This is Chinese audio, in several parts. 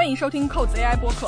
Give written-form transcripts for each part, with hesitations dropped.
欢迎收听扣子 AI 播客。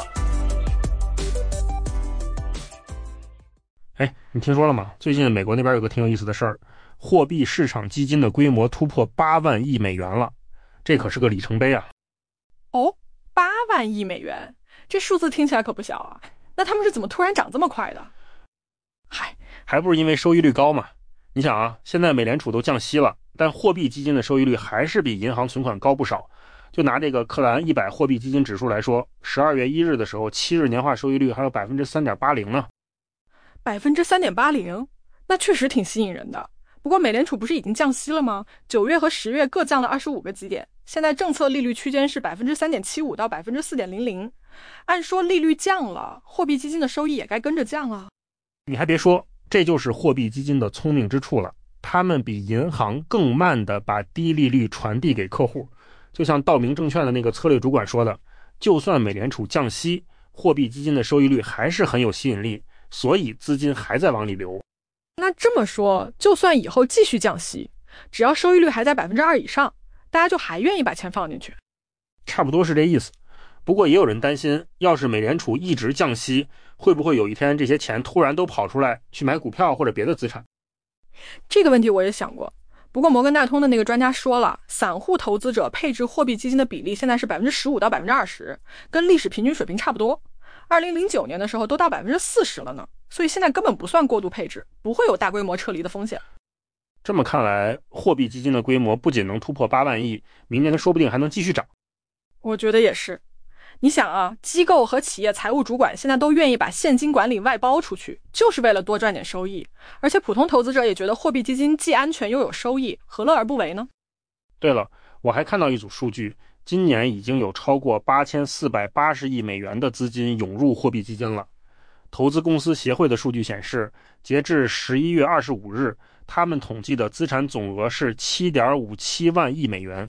你听说了吗？最近美国那边有个挺有意思的事儿，货币市场基金的规模突破8万亿美元了，这可是个里程碑啊。 哦，8万亿美元，这数字听起来可不小啊。那他们是怎么突然涨这么快的？ 还不是因为收益率高嘛。你想啊，现在美联储都降息了，但货币基金的收益率还是比银行存款高不少。就拿这个克兰100货币基金指数来说，12月1日的时候，7日年化收益率还有 3.80% 呢。 3.80%，那确实挺吸引人的。不过美联储不是已经降息了吗？9月和10月各降了25个基点，现在政策利率区间是 3.75% 到 4.00%。按说利率降了，货币基金的收益也该跟着降啊。 你还别说，这就是货币基金的聪明之处了，他们比银行更慢地把低利率传递给客户。就像道明证券的那个策略主管说的，就算美联储降息，货币基金的收益率还是很有吸引力，所以资金还在往里流。 那这么说，就算以后继续降息，只要收益率还在 2% 以上，大家就还愿意把钱放进去。 差不多是这意思。不过也有人担心，要是美联储一直降息，会不会有一天这些钱突然都跑出来去买股票或者别的资产？ 这个问题我也想过。不过摩根大通的那个专家说了，散户投资者配置货币基金的比例现在是 15% 到 20%， 跟历史平均水平差不多。2009年的时候都到 40% 了呢，所以现在根本不算过度配置，不会有大规模撤离的风险。 这么看来，货币基金的规模不仅能突破8万亿，明年说不定还能继续涨。 我觉得也是。你想啊，机构和企业财务主管现在都愿意把现金管理外包出去，就是为了多赚点收益。而且普通投资者也觉得货币基金既安全又有收益，何乐而不为呢？ 对了，我还看到一组数据，今年已经有超过8480亿美元的资金涌入货币基金了。投资公司协会的数据显示，截至11月25日，他们统计的资产总额是 7.57 万亿美元。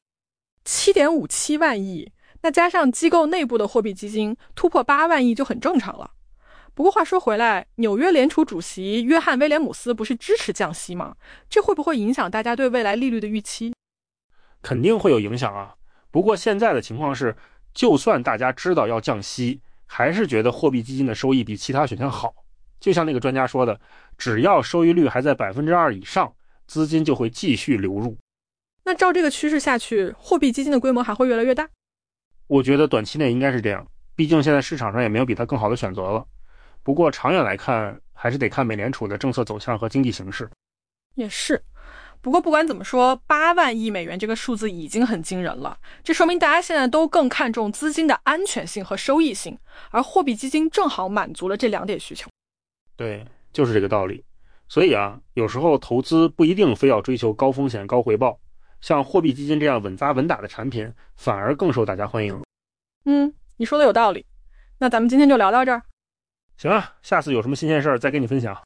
7.57万亿，那加上机构内部的货币基金，突破8万亿就很正常了。不过话说回来，纽约联储主席约翰威廉姆斯不是支持降息吗？这会不会影响大家对未来利率的预期？ 肯定会有影响啊。不过现在的情况是，就算大家知道要降息，还是觉得货币基金的收益比其他选项好。就像那个专家说的，只要收益率还在 2% 以上，资金就会继续流入。 那照这个趋势下去，货币基金的规模还会越来越大？ 我觉得短期内应该是这样，毕竟现在市场上也没有比它更好的选择了。不过长远来看，还是得看美联储的政策走向和经济形势。 也是。不过不管怎么说，8万亿美元这个数字已经很惊人了，这说明大家现在都更看重资金的安全性和收益性，而货币基金正好满足了这2点需求。 对，就是这个道理。所以啊，有时候投资不一定非要追求高风险高回报，像货币基金这样稳扎稳打的产品反而更受大家欢迎。 你说的有道理。那咱们今天就聊到这儿。 行啊，下次有什么新鲜事儿再跟你分享。